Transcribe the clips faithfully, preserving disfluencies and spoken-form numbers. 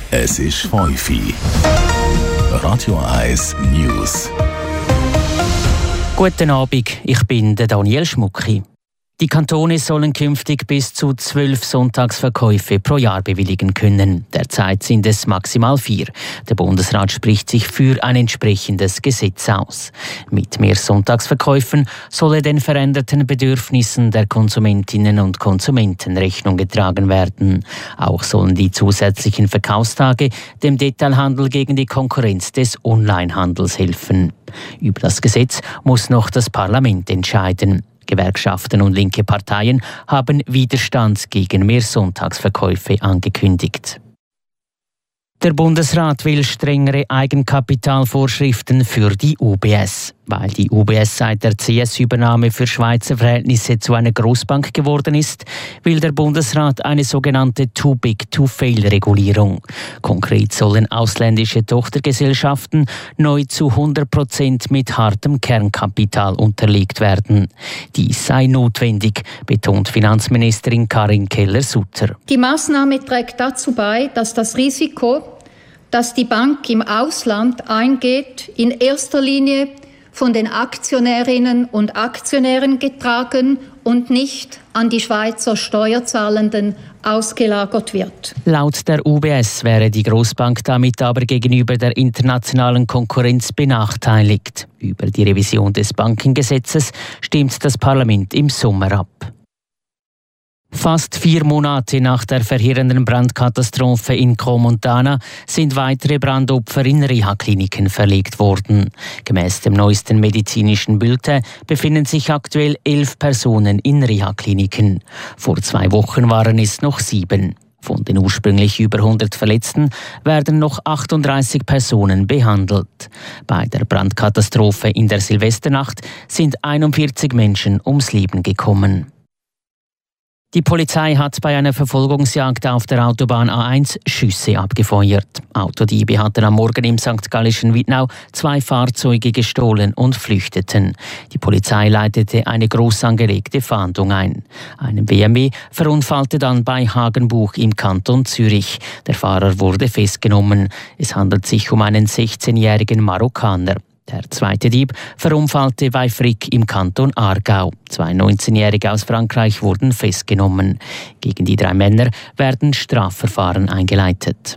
Es ist fünf Uhr. Radio eins News. Guten Abend, ich bin der Daniel Schmucki. Die Kantone sollen künftig bis zu zwölf Sonntagsverkäufe pro Jahr bewilligen können. Derzeit sind es maximal vier. Der Bundesrat spricht sich für ein entsprechendes Gesetz aus. Mit mehr Sonntagsverkäufen solle den veränderten Bedürfnissen der Konsumentinnen und Konsumenten Rechnung getragen werden. Auch sollen die zusätzlichen Verkaufstage dem Detailhandel gegen die Konkurrenz des Onlinehandels helfen. Über das Gesetz muss noch das Parlament entscheiden. Gewerkschaften und linke Parteien haben Widerstand gegen mehr Sonntagsverkäufe angekündigt. Der Bundesrat will strengere Eigenkapitalvorschriften für die U B S. Weil die U B S seit der C S-Übernahme für Schweizer Verhältnisse zu einer Grossbank geworden ist, will der Bundesrat eine sogenannte Too-Big-to-Fail-Regulierung. Konkret sollen ausländische Tochtergesellschaften neu zu hundert Prozent mit hartem Kernkapital unterlegt werden. Dies sei notwendig, betont Finanzministerin Karin Keller-Sutter. Die Maßnahme trägt dazu bei, dass das Risiko, das die Bank im Ausland eingeht, in erster Linie von den Aktionärinnen und Aktionären getragen und nicht an die Schweizer Steuerzahlenden ausgelagert wird. Laut der U B S wäre die Grossbank damit aber gegenüber der internationalen Konkurrenz benachteiligt. Über die Revision des Bankengesetzes stimmt das Parlament im Sommer ab. Fast vier Monate nach der verheerenden Brandkatastrophe in Crans-Montana sind weitere Brandopfer in Reha-Kliniken verlegt worden. Gemäss dem neuesten medizinischen Bulletin befinden sich aktuell elf Personen in Reha-Kliniken. Vor zwei Wochen waren es noch sieben. Von den ursprünglich über hundert Verletzten werden noch achtunddreißig Personen behandelt. Bei der Brandkatastrophe in der Silvesternacht sind einundvierzig Menschen ums Leben gekommen. Die Polizei hat bei einer Verfolgungsjagd auf der Autobahn A eins Schüsse abgefeuert. Autodiebe hatten am Morgen im Sankt Gallischen Wittnau zwei Fahrzeuge gestohlen und flüchteten. Die Polizei leitete eine groß angelegte Fahndung ein. Ein B M W verunfallte dann bei Hagenbuch im Kanton Zürich. Der Fahrer wurde festgenommen. Es handelt sich um einen sechzehnjährigen Marokkaner. Der zweite Dieb verunfallte bei Frick im Kanton Aargau. Zwei neunzehnjährige aus Frankreich wurden festgenommen. Gegen die drei Männer werden Strafverfahren eingeleitet.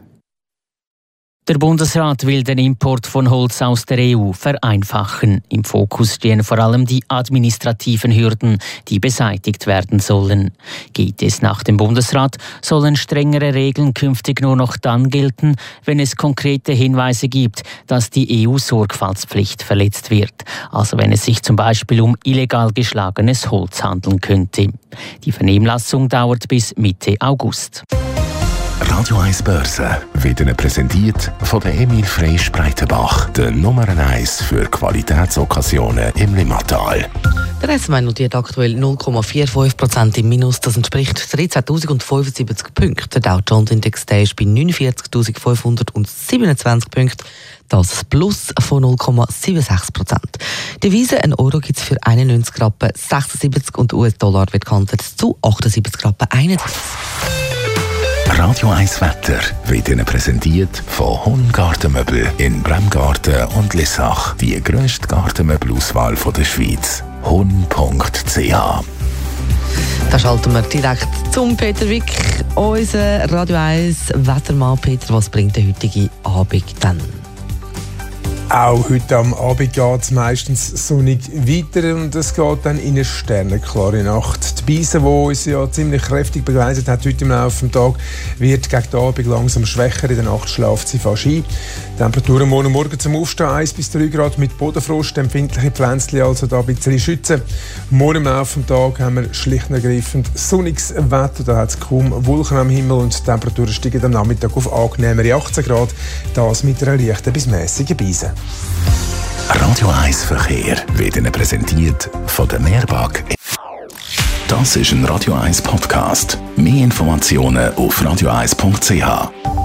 Der Bundesrat will den Import von Holz aus der E U vereinfachen. Im Fokus stehen vor allem die administrativen Hürden, die beseitigt werden sollen. Geht es nach dem Bundesrat, sollen strengere Regeln künftig nur noch dann gelten, wenn es konkrete Hinweise gibt, dass die E U-Sorgfaltspflicht verletzt wird. Also wenn es sich zum Beispiel um illegal geschlagenes Holz handeln könnte. Die Vernehmlassung dauert bis Mitte August. Radio eins Börse wird Ihnen präsentiert von der Emil Freysch Breitenbach, der Nummer eins für Qualitätsokkasionen im Limmatal. Der S M I notiert aktuell null Komma fünfundvierzig Prozent im Minus. Das entspricht dreizehntausendfünfundsiebzig Punkten. Der Dow Jones Index der ist bei neunundvierzigtausendfünfhundertsiebenundzwanzig Punkten. Das ist ein Plus von null Komma sechsundsiebzig Prozent. Die Devise, ein Euro gibt es für einundneunzig Rappen sechsundsiebzig und U S-Dollar wird gehandelt zu achtundsiebzig Rappen einunddreißig. Radio eins Wetter wird Ihnen präsentiert von Hun Gartenmöbel in Bremgarten und Lissach. Die grösste Gartenmöbelauswahl der Schweiz. hun punkt c h. Da schalten wir direkt zum Peter Wick, unser Radio eins Wettermann. Peter, was bringt der heutige Abend dann? Auch heute am Abend geht es meistens sonnig weiter und es geht dann in eine sternenklare Nacht. Die Beise, die uns ja ziemlich kräftig begleitet hat heute im Laufe des Tages, wird gegen den Abend langsam schwächer. In der Nacht schläft sie fast ein. Temperaturen morgen Morgen zum Aufstehen eins bis drei Grad mit Bodenfrost, empfindliche Pflänzchen also da ein bisschen schützen. Morgen im Laufe des Tages haben wir schlicht und ergreifend sonniges Wetter. Da hat es kaum Wolken am Himmel und die Temperaturen steigen am Nachmittag auf angenehmere achtzehn Grad. Das mit einer leichten bis mäßigen Beise. Radio eins Verkehr wird Ihnen präsentiert von der Mehrbank. Das ist ein Radio eins Podcast. Mehr Informationen auf radio eins punkt c h.